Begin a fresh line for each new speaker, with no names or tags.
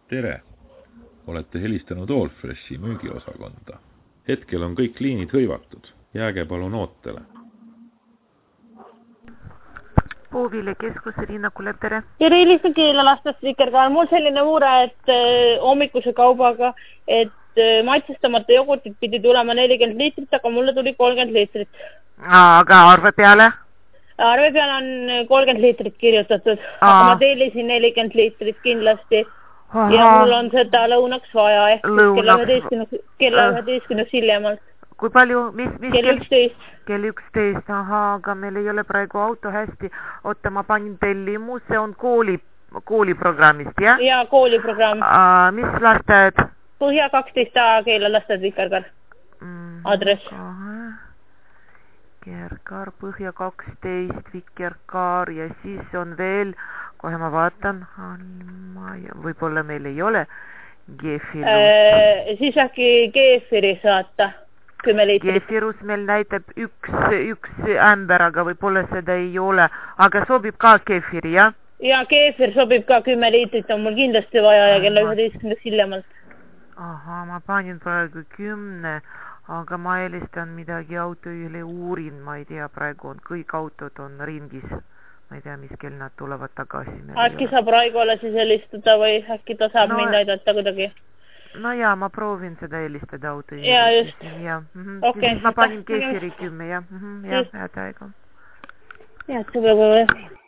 Tere! Olete helistanud Allfreshi müügiosakonda. Hetkel on kõik liinid hõivatud. Jääge palun ootele.
Puuvile keskus Riina Kuleb, tere!
Tere, helistan Keelalastast Vikerkaar. Mul selline mure, et hommikuse kaubaga, et maitsestamata jogurtit pidi tulema 40 liitrit, aga mulle tuli 30 liitrit.
Aga arve peale?
Arve peale on 30 liitrit kirjutatud, aga ma tellisin 40 liitrit kindlasti. Ja mul on seda lõunaks vaja, ehk kella 11 hiljemalt.
Kui palju?
Kell 11.
Kell 11, aga meil ei ole praegu auto hästi. Oota, ma panin tellimus, see on kooliprogrammist, jah?
Jaa, kooliprogramm.
Mis lasteaed?
Põhja 12A Keelalastad Vikerkaar. Adress.
Vikerkaar, Põhja 12, Vikerkaar ja siis on veel, kohe ma vaatan, võib-olla meil ei ole Geefirus.
Siis äkki Geefiri saata 10 liitrit.
Geefirus meil näitab üks ämber, aga võib-olla seda ei ole, aga sobib ka Geefiri, jah?
Ja Geefir sobib ka 10 liitrit, on mul kindlasti vaja ja kella 11 hiljemalt.
Aha, ma panin praegu 10, aga ma helistan midagi autojuhile uurin, ma ei tea, praegu on kõik autod on ringis. Ma ei tea, mis kell nad tulevad tagasi.
Äkki saab Raigole siis helistada või äkki ta saab mind aidata kuidagi?
No jaa, ma proovin seda helistada autojuhile.
Jaa, just.
Ma panin Geefiri 10, jah. Jah, head aega.
Jah, see peab olema.